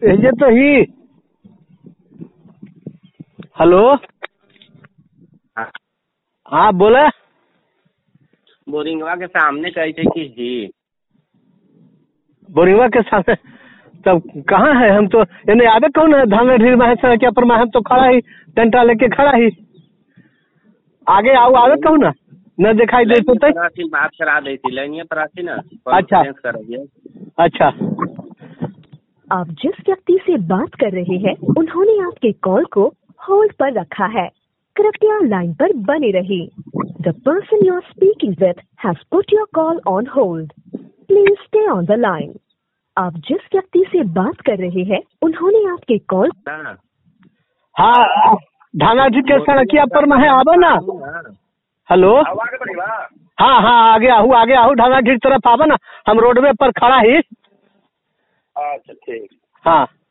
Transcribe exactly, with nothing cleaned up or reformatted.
ये तो ही। हेलो, हाँ बोले। बोरिंगवा के सामने कैसे की जी? बोरिंगवा के सामने तब कहाँ है? हम तो यानी आगे कौन है? धान ढीर में है सड़किया पर मैं हम तो खड़ा ही, डंटा लेके खड़ा ही। आगे आओ, आगे कहूँ ना, न दिखाई दे तो बात करा दी थी लाइनिया पर आती ना। अच्छा अच्छा। आप जिस व्यक्ति से बात कर रहे हैं उन्होंने आपके कॉल को होल्ड पर रखा है, कृपया लाइन पर बने रहिए। The person you are speaking with has put your call on hold, please stay on the line. आप जिस व्यक्ति से बात कर रहे हैं उन्होंने आपके कॉल। हाँ, धाना जी के सड़किया पर मैं आवा ना। हेलो, हाँ हाँ आगे आहू, आगे आहू, ढाना ढीर तरफ आवा ना, हम रोडवे पर खड़ा ही। अच्छा ठीक। हाँ।